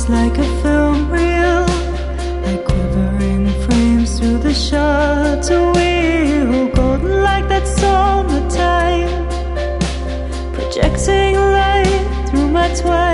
just like a film reel, like quivering frames through the shutter wheel, golden like that summertime, projecting light through my twilight.